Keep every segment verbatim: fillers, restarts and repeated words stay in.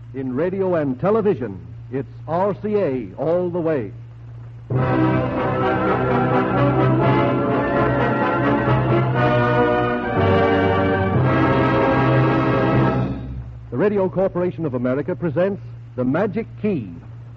In radio and television, it's R C A all the way. The Radio Corporation of America presents The Magic Key.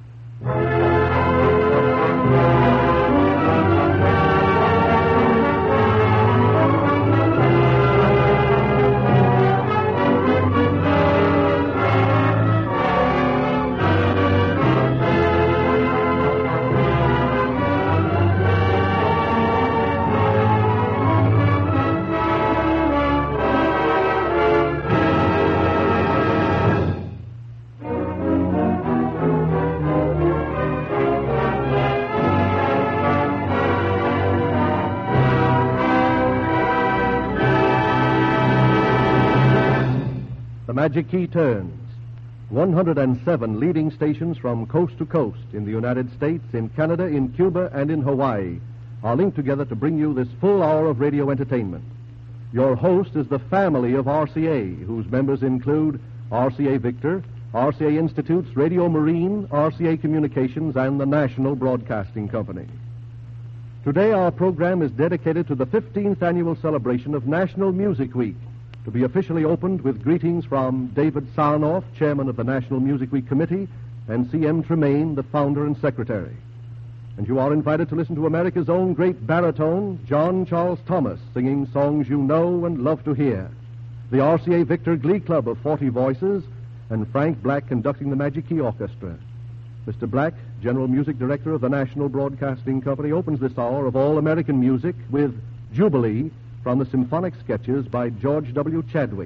The Magic Key turns. one hundred seven leading stations from coast to coast in the United States, in Canada, in Cuba, and in Hawaii are linked together to bring you this full hour of radio entertainment. Your host is the family of R C A, whose members include R C A Victor, R C A Institute's Radio Marine, R C A Communications, and the National Broadcasting Company. Today our program is dedicated to the fifteenth annual celebration of National Music Week, to be officially opened with greetings from David Sarnoff, chairman of the National Music Week Committee, and C M Tremaine, the founder and secretary. And you are invited to listen to America's own great baritone, John Charles Thomas, singing songs you know and love to hear, the R C A Victor Glee Club of forty voices, and Frank Black conducting the Magic Key Orchestra. Mister Black, General Music Director of the National Broadcasting Company, opens this hour of all-American music with Jubilee, from the symphonic sketches by George W. Chadwick.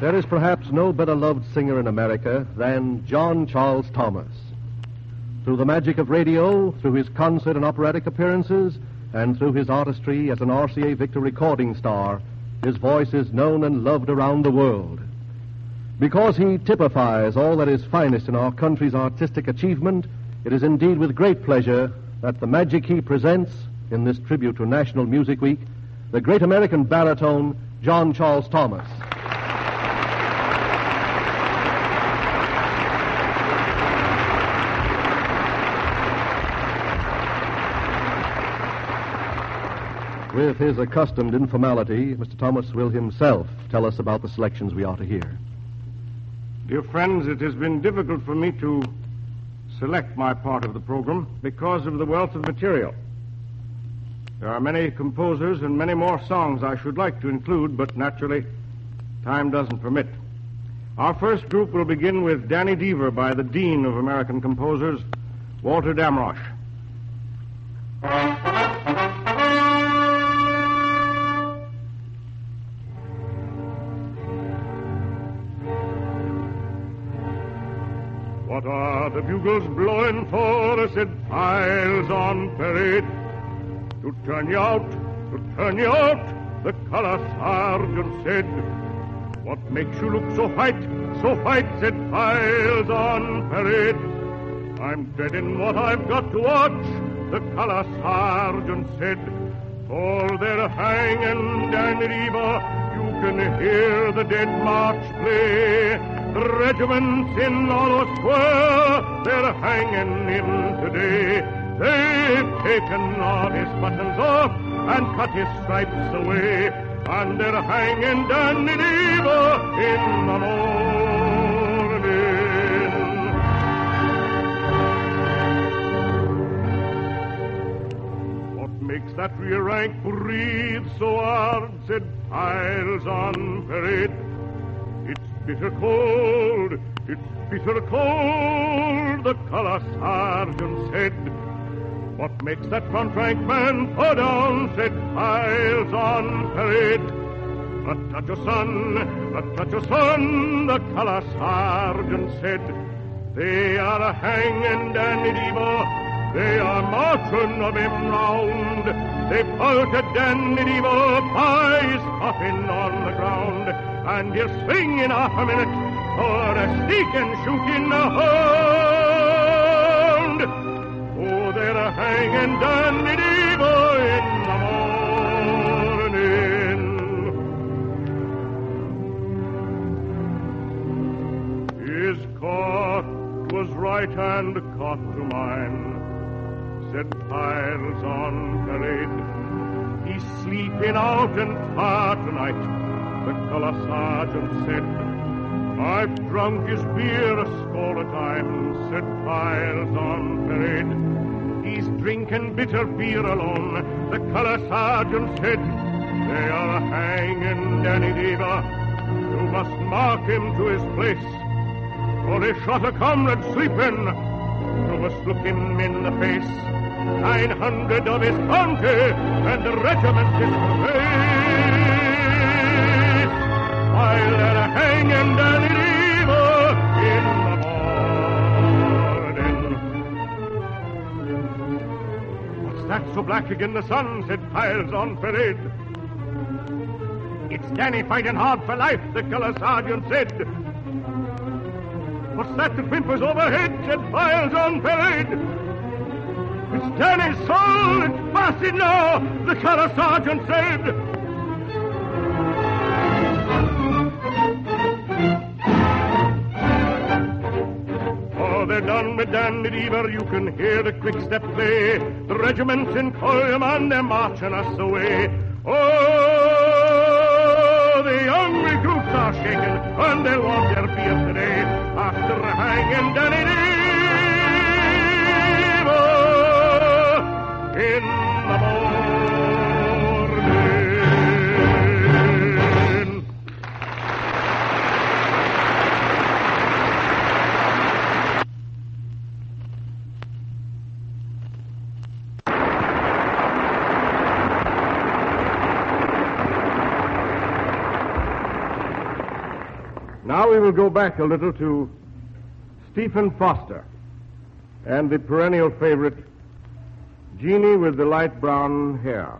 There is perhaps no better loved singer in America than John Charles Thomas. Through the magic of radio, through his concert and operatic appearances, and through his artistry as an R C A Victor recording star, his voice is known and loved around the world. Because he typifies all that is finest in our country's artistic achievement, it is indeed with great pleasure that the Magic Key presents, in this tribute to National Music Week, the great American baritone, John Charles Thomas. With his accustomed informality, Mister Thomas will himself tell us about the selections we are to hear. Dear friends, it has been difficult for me to select my part of the program because of the wealth of material. There are many composers and many more songs I should like to include, but naturally, time doesn't permit. Our first group will begin with Danny Deever by the Dean of American Composers, Walter Damrosch. What are the bugles blowing for? Said files on parade. To turn you out, to turn you out, the color sergeant said. What makes you look so white, so white, said files on parade. I'm dreading what I've got to watch, the color sergeant said. For they're hanging down the river, you can hear the dead march play. The regiments in Hollow Square, they're hanging in today. They've taken all his buttons off and cut his stripes away, and they're hanging down the river in the morning. What makes that rear rank breathe so hard, said Piles on parade. Bitter cold, it's bitter cold, the color sergeant said. What makes that front rank man fall down, said Piles on parade. A touch of sun, a touch of sun, the color sergeant said. They are hanging Danny Deever, they are marching of him round. They pelted Danny Deever by his coffin on the ground, and he'll swing in half a minute for a sneaking shooting the hound. Oh, they're hanging Danny Deever in the morning. His coat was right hand caught to mine, said Piles on parade. He's sleeping out and far tonight, the color sergeant said. I've drunk his beer a score of times, said Piles on parade. He's drinking bitter beer alone, the color sergeant said. They are hanging Danny Deever, you must mark him to his place. For they shot a comrade sleeping, you must look him in the face. Nine hundred of his county, and the regiment is face. While they're hanging Danny Deever in the morning. What's that so black again the sun, said Piles on parade. It's Danny fighting hard for life, the color sergeant said. What's that that whimpers overhead, said Piles on parade. It's Danny's soul, it's passing now, the color sergeant said. They're done with Danny Deever, you can hear the quick step play. The regiment's in column and they're marching us away. Oh, the young recruits are shaking and they'll want their beer today after hanging Danny Deever in the morning. Now we will go back a little to Stephen Foster and the perennial favorite, Jeannie with the light brown hair.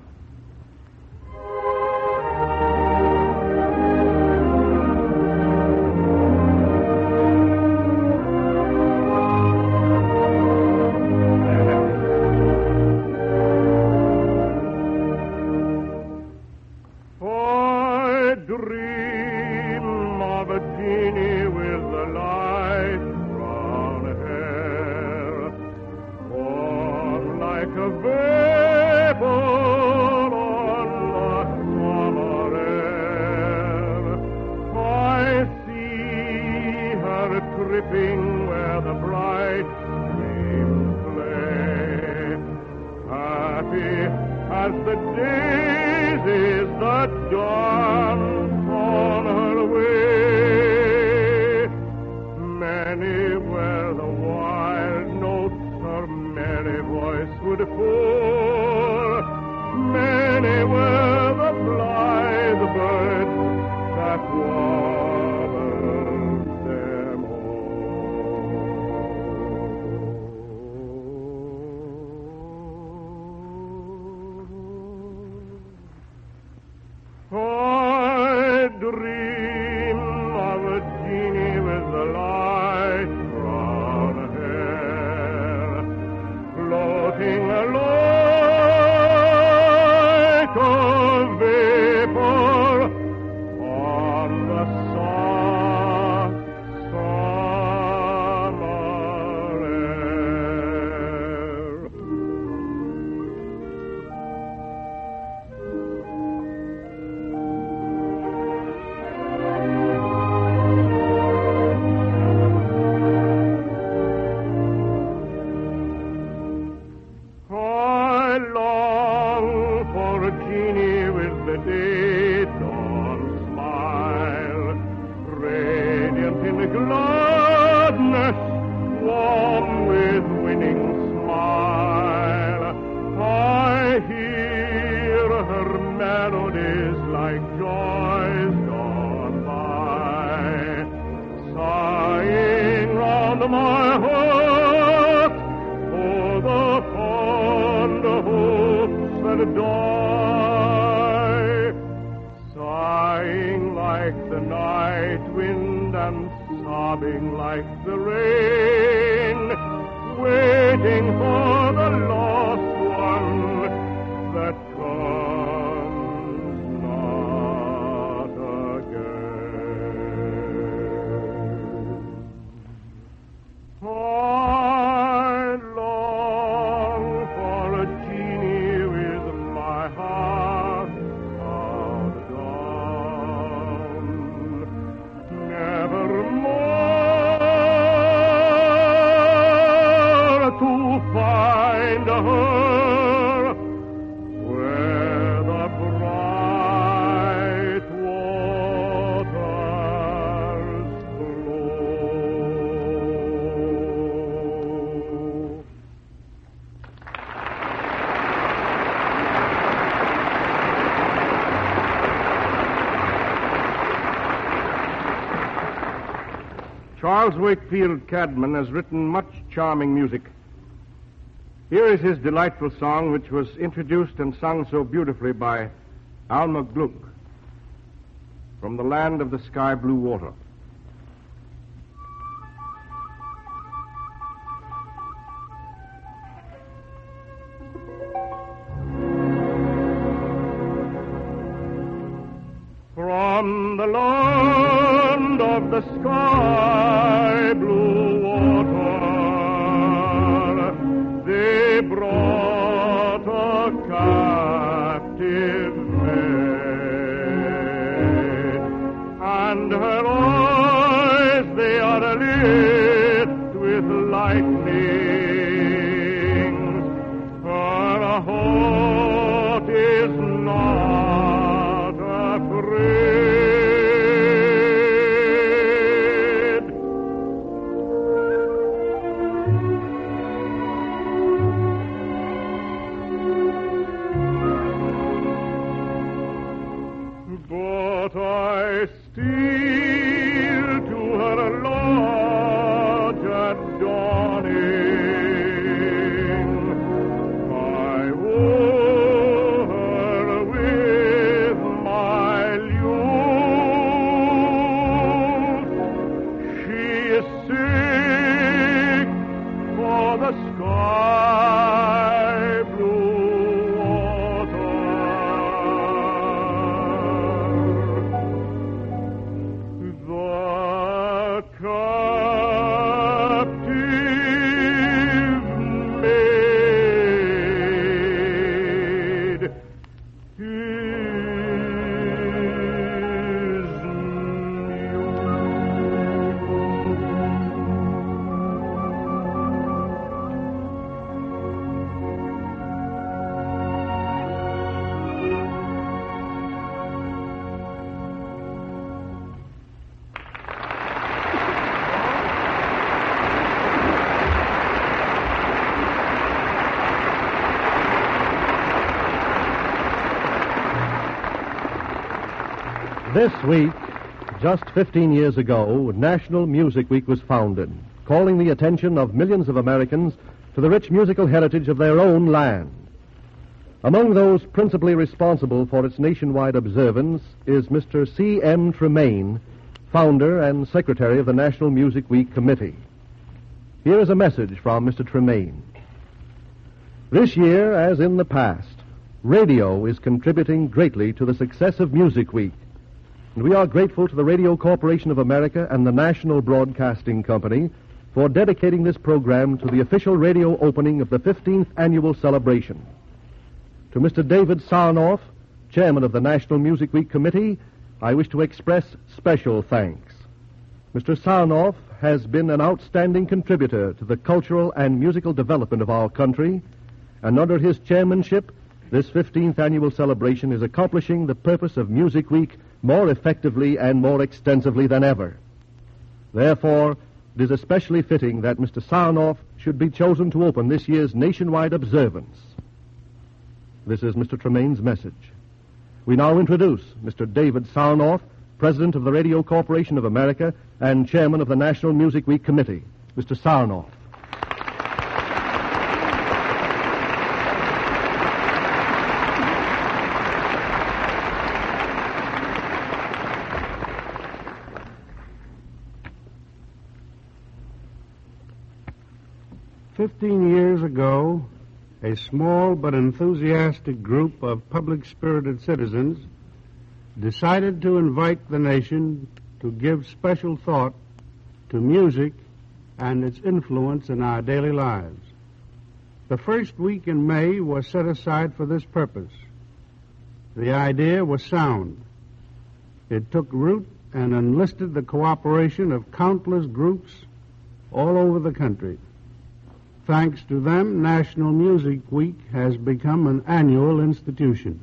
Charles Wakefield Cadman has written much charming music. Here is his delightful song, which was introduced and sung so beautifully by Alma Gluck, From the Land of the Sky Blue Water. From the land of the sky blue water, they brought a captive maid, and her eyes they are lit with lightnings. Her heart is not afraid. But I still This week, just fifteen years ago, National Music Week was founded, calling the attention of millions of Americans to the rich musical heritage of their own land. Among those principally responsible for its nationwide observance is Mister C M Tremaine, founder and secretary of the National Music Week Committee. Here is a message from Mister Tremaine. This year, as in the past, radio is contributing greatly to the success of Music Week, and we are grateful to the Radio Corporation of America and the National Broadcasting Company for dedicating this program to the official radio opening of the fifteenth annual celebration. To Mister David Sarnoff, chairman of the National Music Week Committee, I wish to express special thanks. Mister Sarnoff has been an outstanding contributor to the cultural and musical development of our country, and under his chairmanship, this fifteenth annual celebration is accomplishing the purpose of Music Week more effectively and more extensively than ever. Therefore, it is especially fitting that Mister Sarnoff should be chosen to open this year's nationwide observance. This is Mister Tremaine's message. We now introduce Mister David Sarnoff, President of the Radio Corporation of America and Chairman of the National Music Week Committee. Mister Sarnoff. Fifteen years ago, a small but enthusiastic group of public-spirited citizens decided to invite the nation to give special thought to music and its influence in our daily lives. The first week in May was set aside for this purpose. The idea was sound. It took root and enlisted the cooperation of countless groups all over the country. Thanks to them, National Music Week has become an annual institution.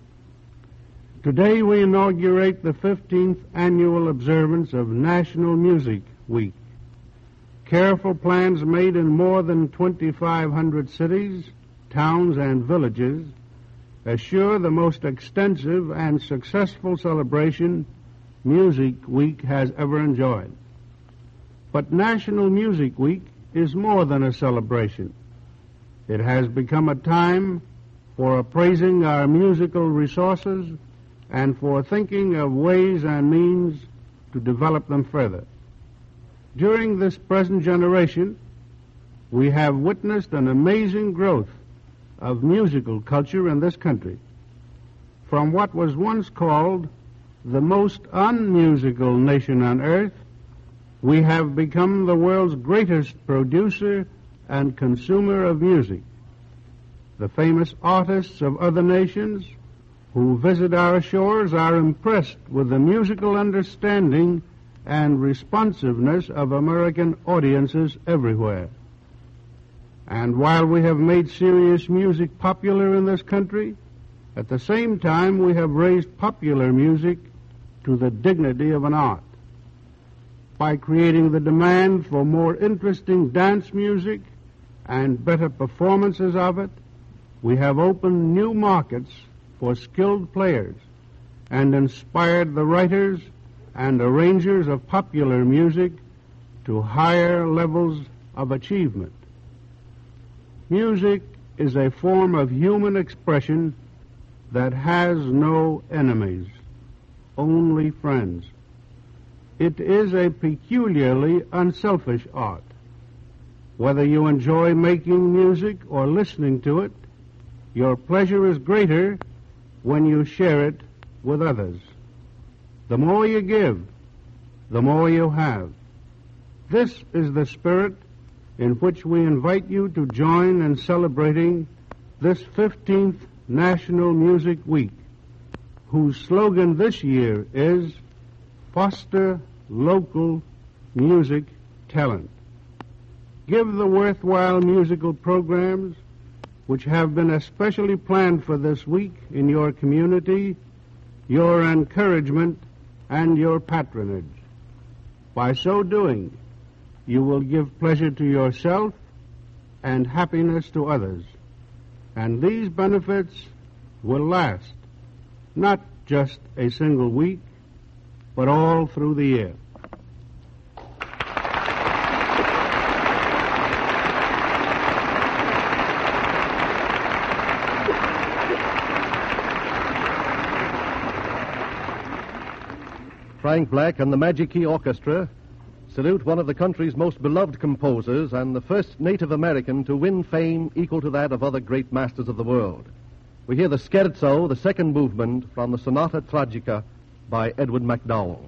Today we inaugurate the fifteenth annual observance of National Music Week. Careful plans made in more than twenty-five hundred cities, towns, and villages assure the most extensive and successful celebration Music Week has ever enjoyed. But National Music Week is more than a celebration. It has become a time for appraising our musical resources and for thinking of ways and means to develop them further. During this present generation, we have witnessed an amazing growth of musical culture in this country. From what was once called the most unmusical nation on earth, we have become the world's greatest producer and consumer of music. The famous artists of other nations who visit our shores are impressed with the musical understanding and responsiveness of American audiences everywhere. And while we have made serious music popular in this country, at the same time we have raised popular music to the dignity of an art. By creating the demand for more interesting dance music and better performances of it, we have opened new markets for skilled players and inspired the writers and arrangers of popular music to higher levels of achievement. Music is a form of human expression that has no enemies, only friends. It is a peculiarly unselfish art. Whether you enjoy making music or listening to it, your pleasure is greater when you share it with others. The more you give, the more you have. This is the spirit in which we invite you to join in celebrating this fifteenth National Music Week, whose slogan this year is Foster Local Music Talent. Give the worthwhile musical programs which have been especially planned for this week in your community your encouragement and your patronage. By so doing, you will give pleasure to yourself and happiness to others, and these benefits will last not just a single week, but all through the year. Frank Black and the Magic Key Orchestra salute one of the country's most beloved composers and the first Native American to win fame equal to that of other great masters of the world. We hear the scherzo, the second movement, from the Sonata Tragica by Edward MacDowell.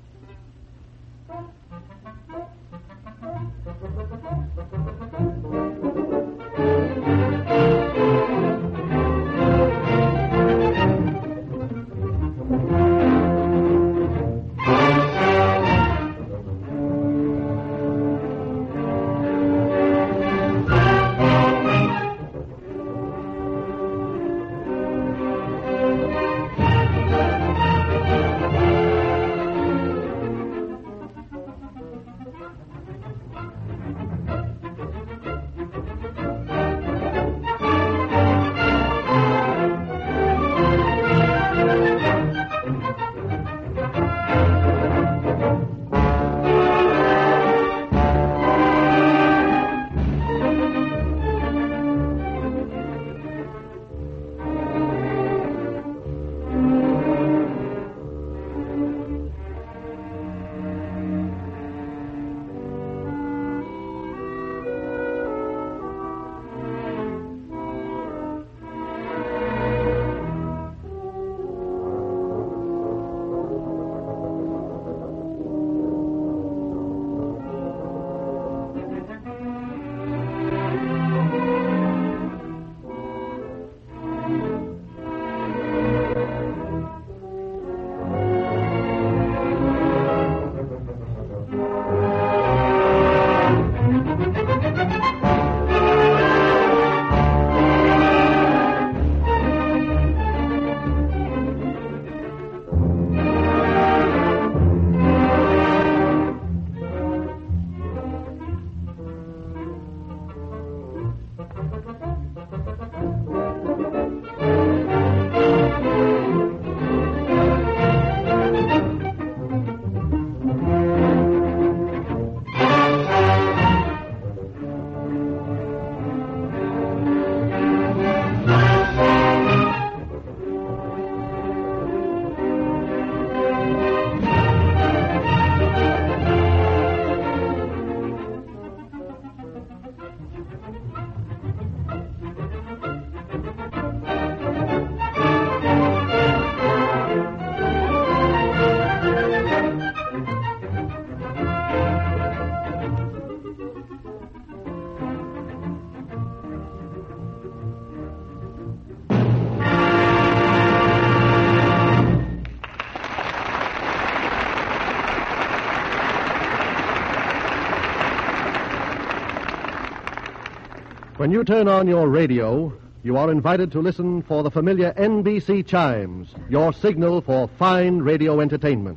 When you turn on your radio, you are invited to listen for the familiar N B C chimes, your signal for fine radio entertainment.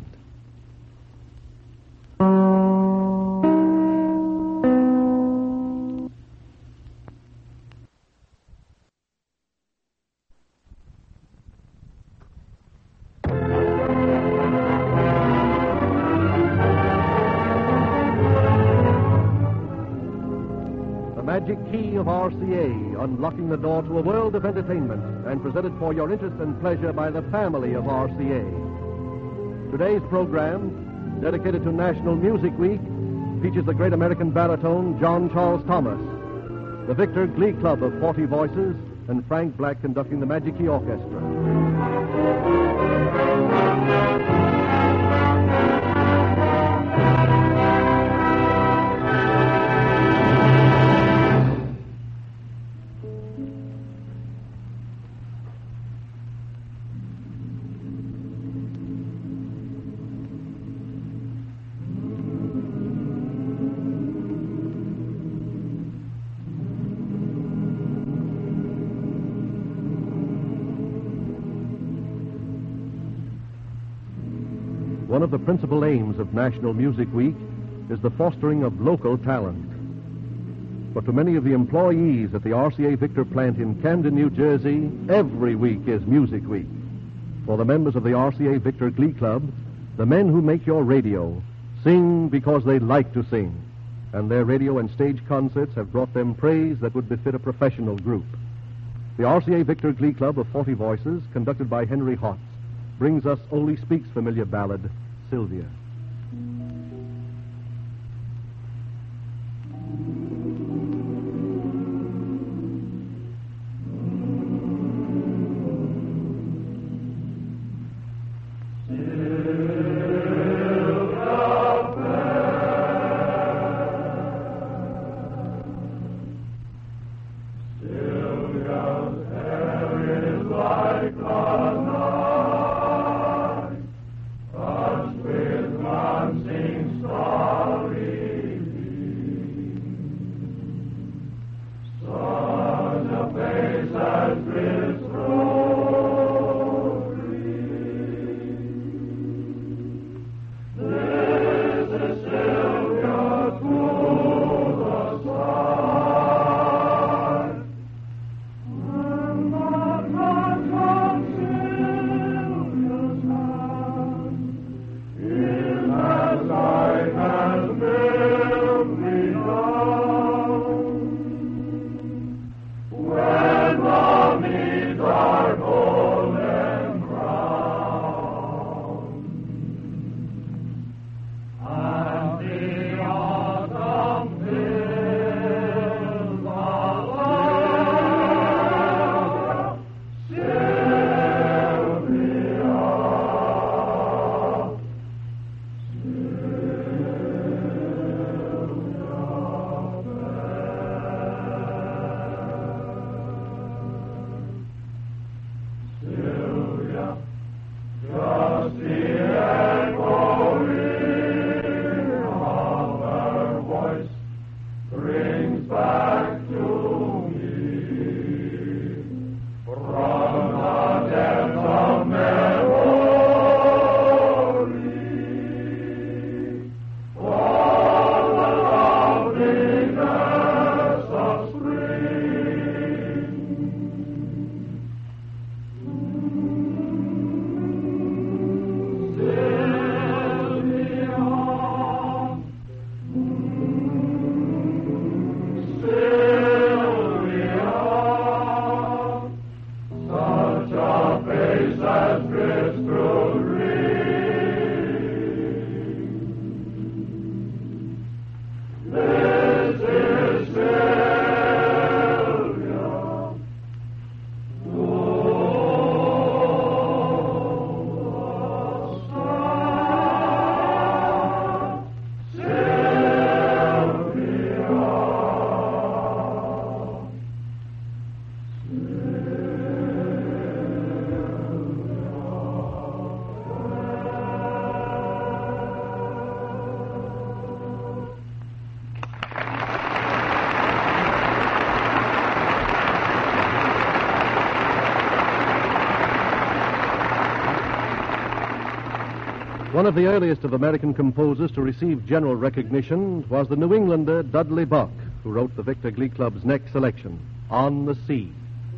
Magic Key of R C A, unlocking the door to a world of entertainment and presented for your interest and pleasure by the family of R C A. Today's program, dedicated to National Music Week, features the great American baritone John Charles Thomas, the Victor Glee Club of forty voices, and Frank Black conducting the Magic Key Orchestra. One of the principal aims of National Music Week is the fostering of local talent. But to many of the employees at the R C A Victor plant in Camden, New Jersey, every week is Music Week. For the members of the R C A Victor Glee Club, The men who make your radio sing because they like to sing, and their radio and stage concerts have brought them praise that would befit a professional group. The R C A Victor Glee Club of forty Voices, conducted by Henry Hotz, brings us Ole Speak's familiar ballad, Sylvia. One of the earliest of American composers to receive general recognition was the New Englander Dudley Buck, who wrote the Victor Glee Club's next selection, On the Sea.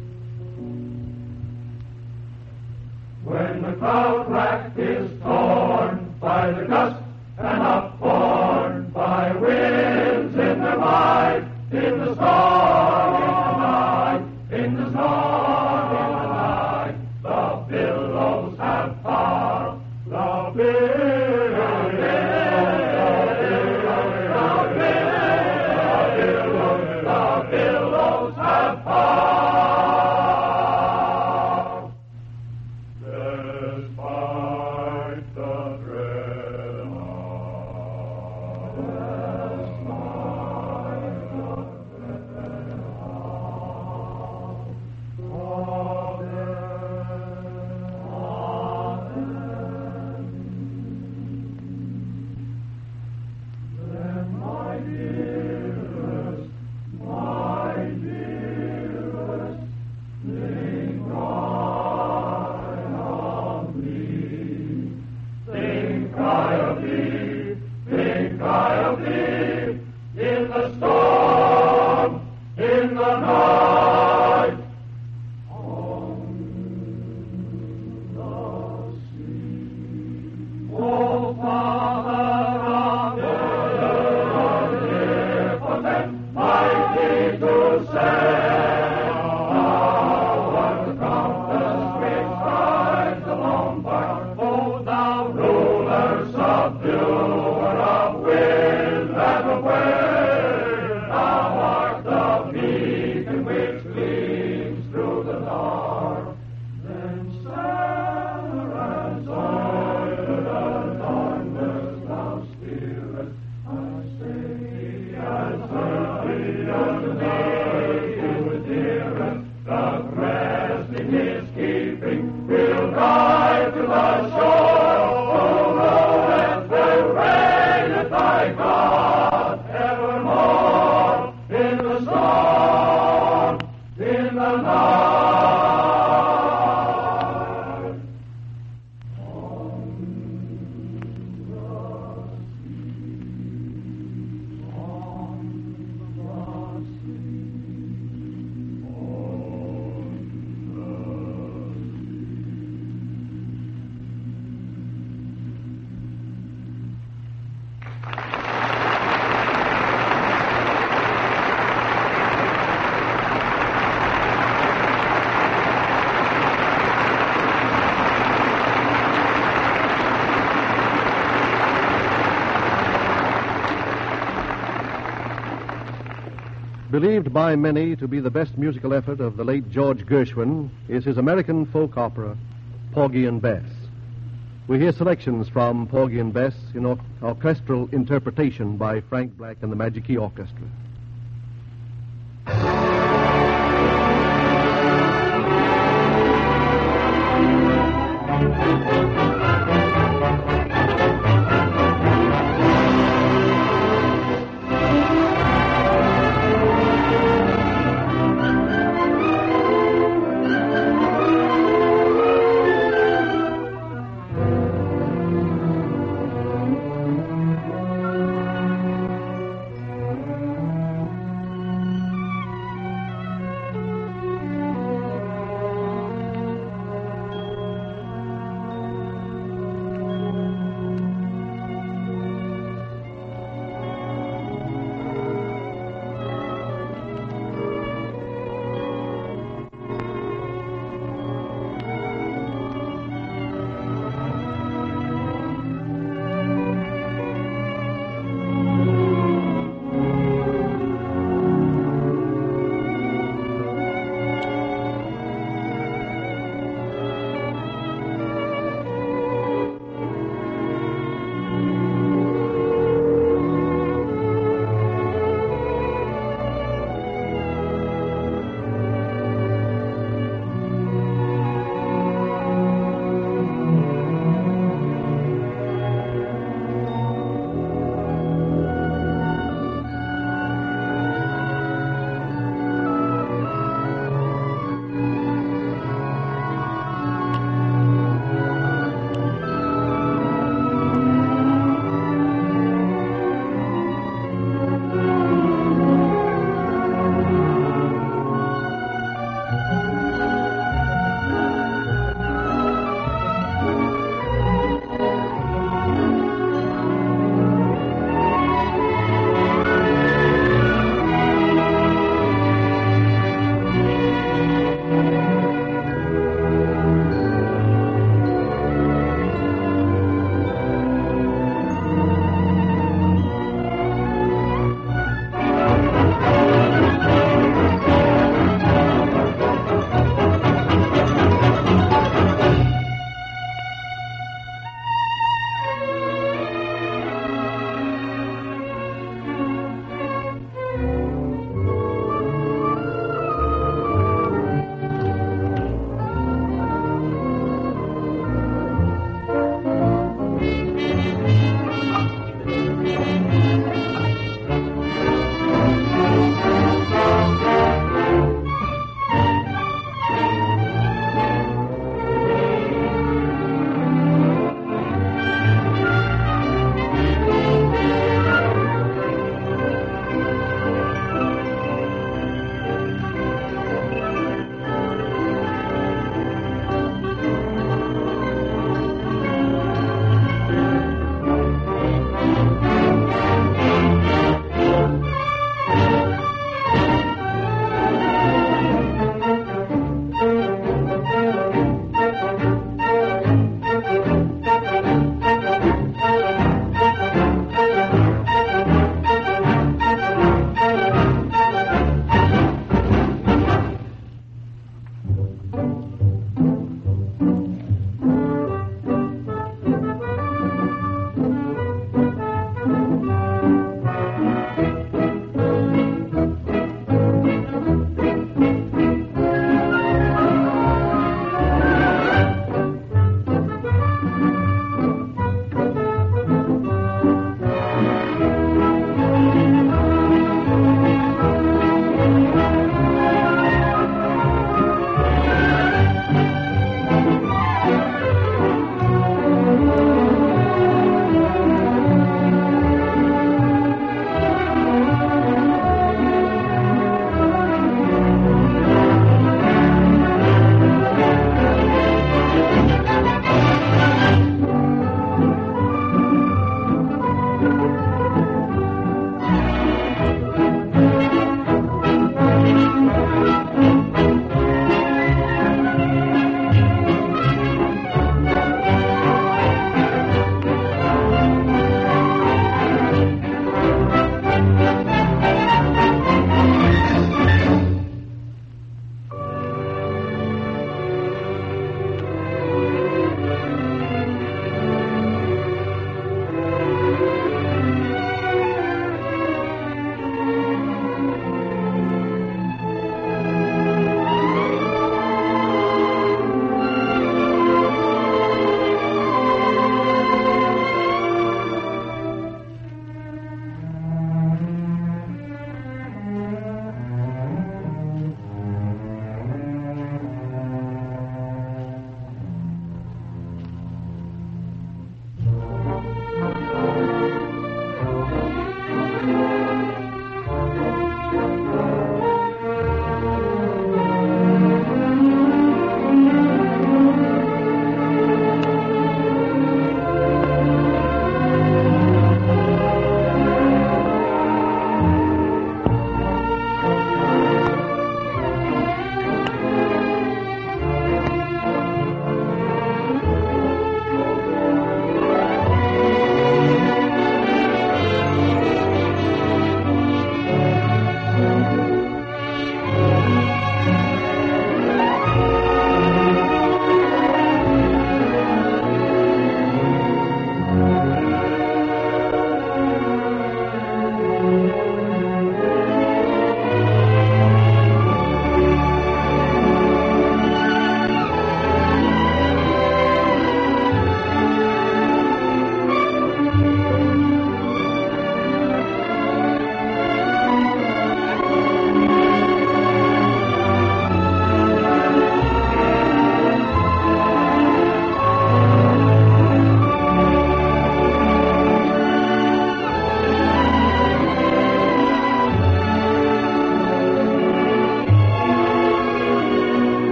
When the cloud rack is torn by the gust and upborne by winds in their might, in the storm, in the night, in the storm, in the night, the billows have power, the billows, the billows have power. Despite the dread of Believed by many to be the best musical effort of the late George Gershwin is his American folk opera, Porgy and Bess. We hear selections from Porgy and Bess in or- orchestral interpretation by Frank Black and the Magic Key Orchestra.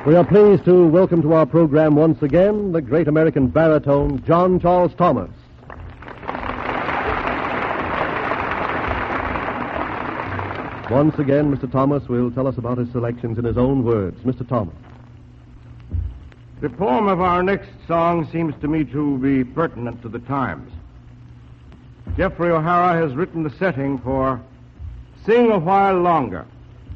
We are pleased to welcome to our program once again the great American baritone, John Charles Thomas. Once again, Mister Thomas will tell us about his selections in his own words. Mister Thomas. The poem of our next song seems to me to be pertinent to the times. Jeffrey O'Hara has written the setting for Sing a While Longer.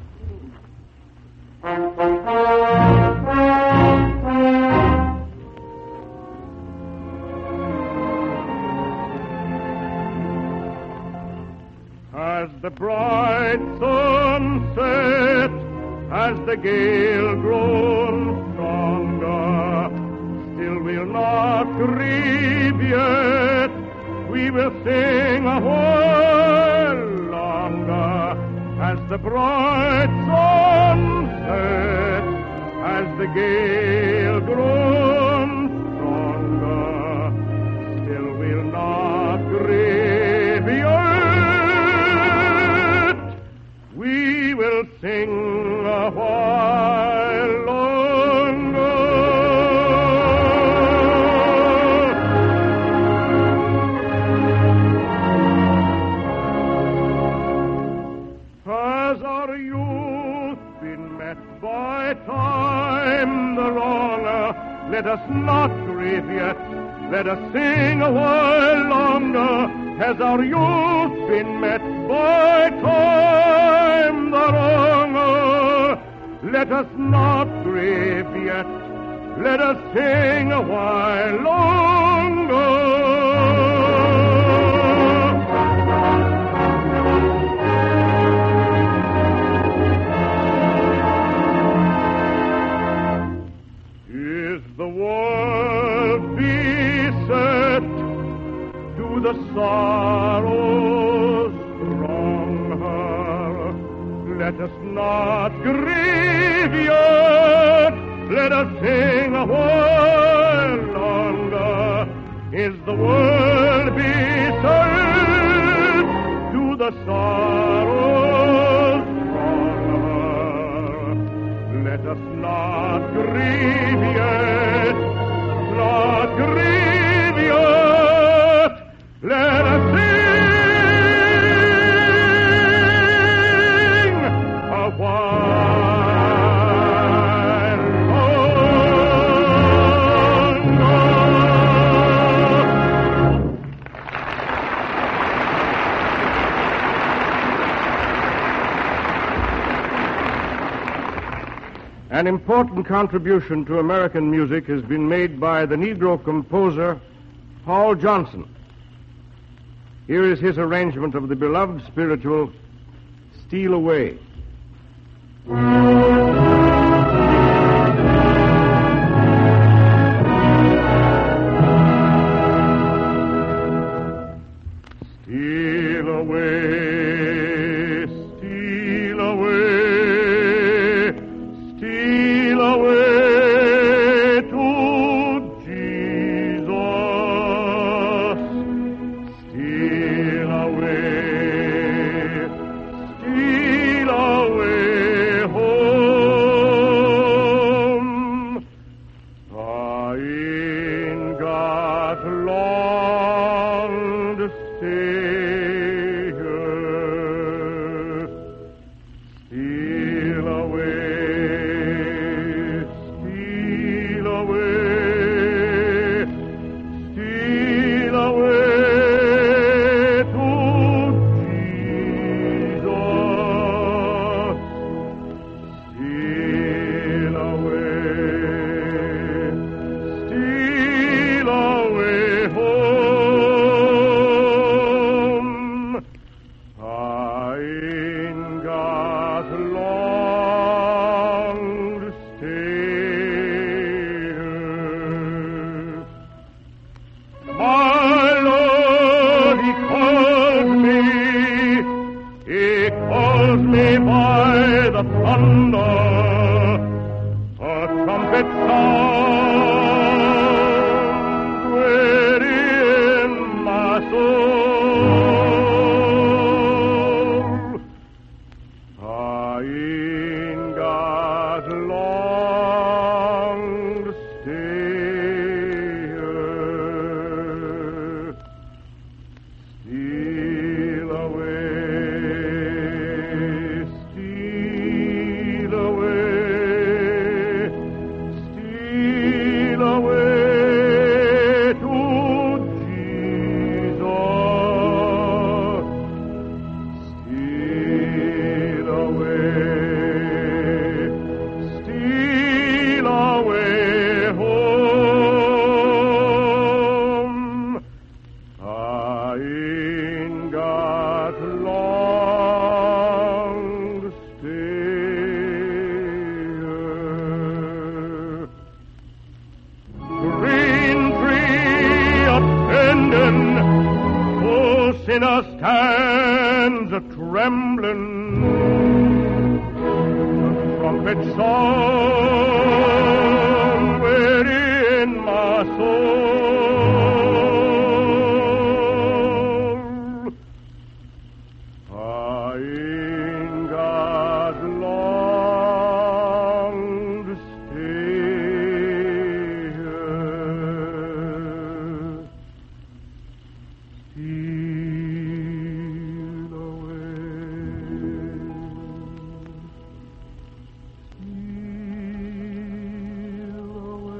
As the bright sun set, as the gale grown stronger, still we'll not grieve yet, we will sing a while longer. As the bright sun set, as the gale grown stronger, still we'll not grieve yet, we will sing a while longer. Has our youth been met by time the wronger? Let us not grieve yet, let us sing a while longer. Has our youth been met by time the wronger? Let us not grieve yet, let us sing a while longer. Is the world beset to the sorrows wrong her? Let us not grieve yet, let us sing a while longer. Is the world beset to the sorrows wrong her? Let us not grieve yet, not grieve yet, let us sing a while longer. An important contribution to American music has been made by the Negro composer Paul Johnson. Here is his arrangement of the beloved spiritual, Steal Away. Steal away, steal away, steal away to Jesus. Steal away, steal away home. I ain't got long to stay here. Steal away, steal away, steal away to Jesus. Steal away, steal away home. I ain't got long to stay here. My Lord, He calls me, He calls me by the thunder, a trumpet sound ready in my soul. I ain't got long Steal away, steal away, steal away to Jesus. Steal away, steal away home. I ain't got long to stay here. Green tree attending, oh, sinner stands a trembling. The trumpet song within my soul. I ain't got long to stay here. Steal away, steal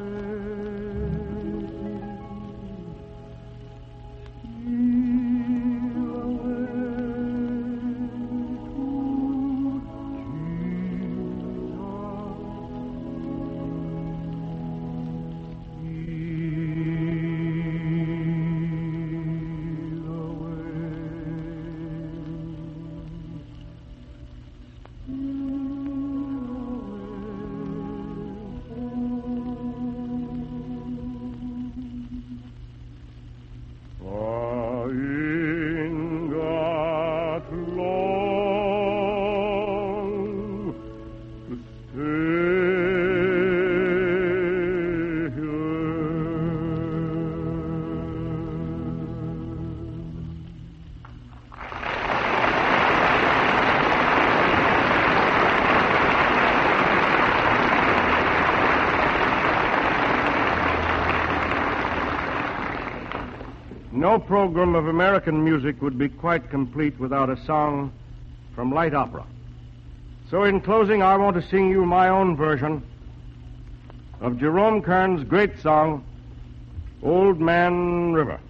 No program of American music would be quite complete without a song from light opera. So in closing, I want to sing you my own version of Jerome Kern's great song, Old Man River.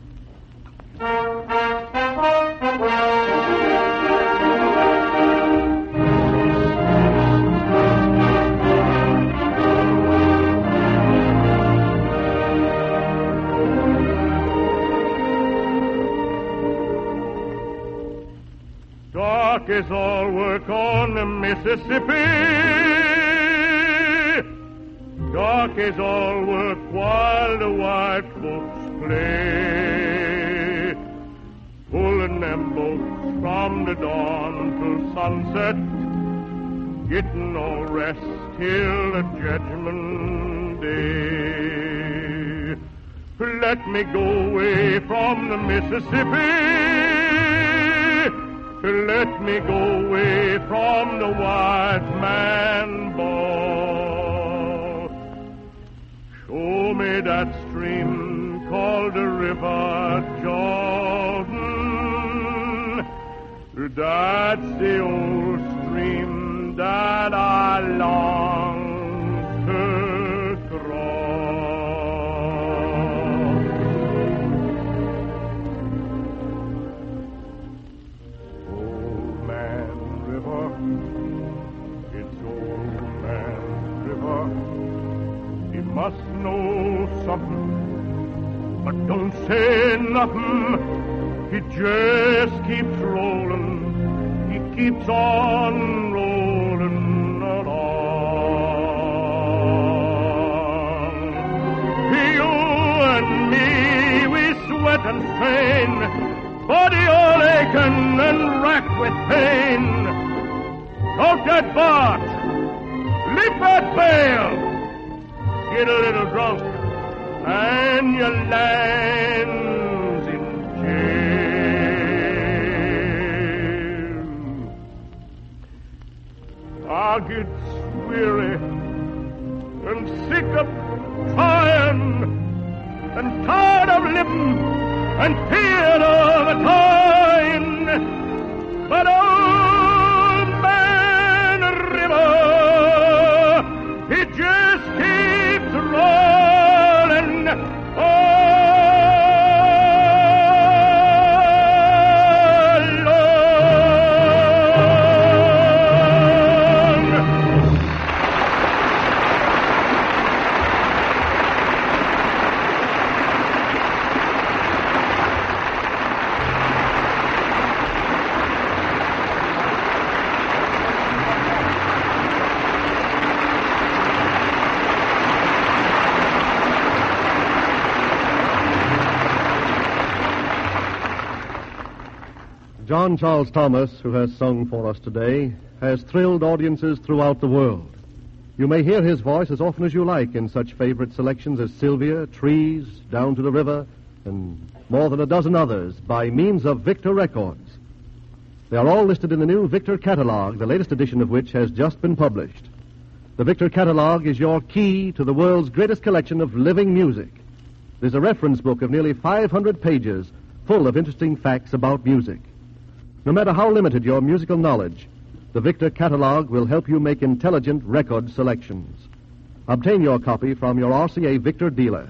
Dark is all work on the Mississippi. Dark is all work while the white folks play. Pulling them boats from the dawn till sunset, getting no rest till the judgment day. Let me go away from the Mississippi. Let me go away from the white man ball. Show me that stream called the River Jordan. That's the old stream that I long to cross. Must know something, but don't say nothing. He just keeps rolling, he keeps on rolling along. You and me, we sweat and strain, body all aching and racked with pain. Out that barge, leap that bale, get a little drunk, and your land's in jail. I get weary and sick of trying, and tired of living, and tired of John Charles Thomas, who has sung for us today, has thrilled audiences throughout the world. You may hear his voice as often as you like in such favorite selections as Sylvia, Trees, Down to the River, and more than a dozen others by means of Victor Records. They are all listed in the new Victor Catalog, the latest edition of which has just been published. The Victor Catalog is your key to the world's greatest collection of living music. There's a reference book of nearly five hundred pages full of interesting facts about music. No matter how limited your musical knowledge, the Victor Catalog will help you make intelligent record selections. Obtain your copy from your R C A Victor dealer.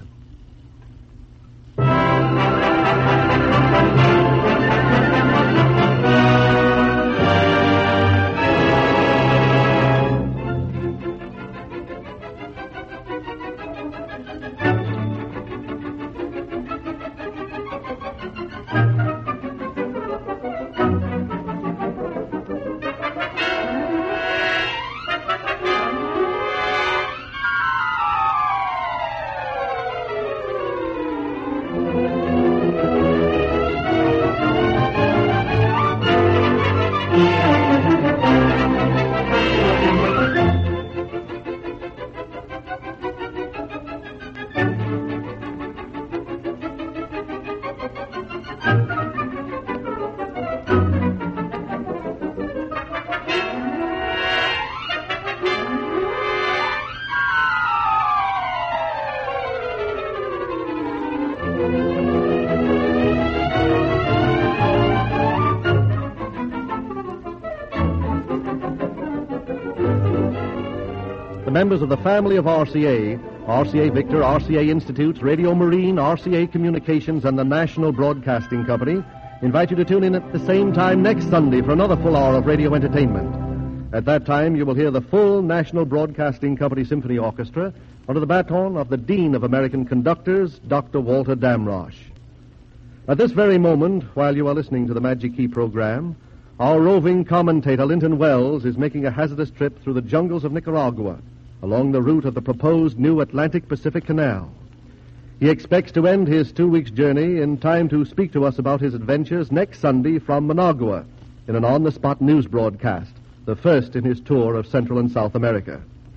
Members of the family of R C A, R C A Victor, R C A Institutes, Radio Marine, R C A Communications, and the National Broadcasting Company invite you to tune in at the same time next Sunday for another full hour of radio entertainment. At that time, you will hear the full National Broadcasting Company Symphony Orchestra under the baton of the Dean of American Conductors, Doctor Walter Damrosch. At this very moment, while you are listening to the Magic Key program, our roving commentator, Linton Wells, is making a hazardous trip through the jungles of Nicaragua, along the route of the proposed new Atlantic-Pacific Canal. He expects to end his two weeks' journey in time to speak to us about his adventures next Sunday from Managua in an on-the-spot news broadcast, the first in his tour of Central and South America.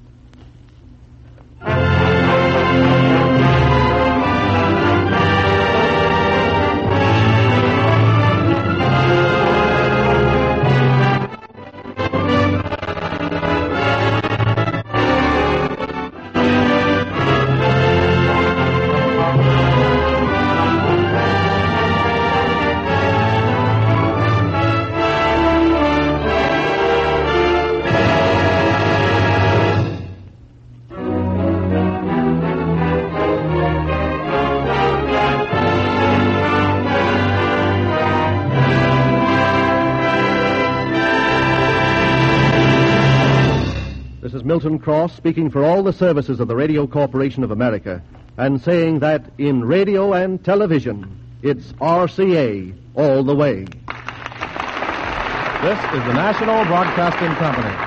Milton Cross speaking for all the services of the Radio Corporation of America and saying that in radio and television, it's R C A all the way. This is the National Broadcasting Company.